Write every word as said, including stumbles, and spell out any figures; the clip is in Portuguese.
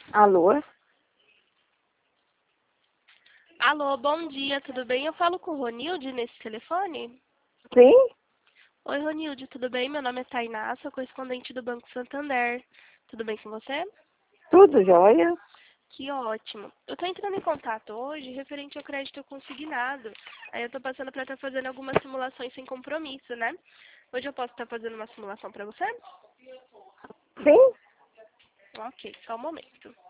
Alô? Alô, bom dia, tudo bem? Eu falo com o Ronilde nesse telefone? Sim? Oi, Ronilde, tudo bem? Meu nome é Tainá, sou correspondente do Banco Santander. Tudo bem com você? Tudo jóia? Que ótimo. Eu tô entrando em contato hoje referente ao crédito consignado. Aí eu tô passando para estar fazendo algumas simulações sem compromisso, né? Hoje eu posso estar fazendo uma simulação para você? Sim? Ok, só um momento.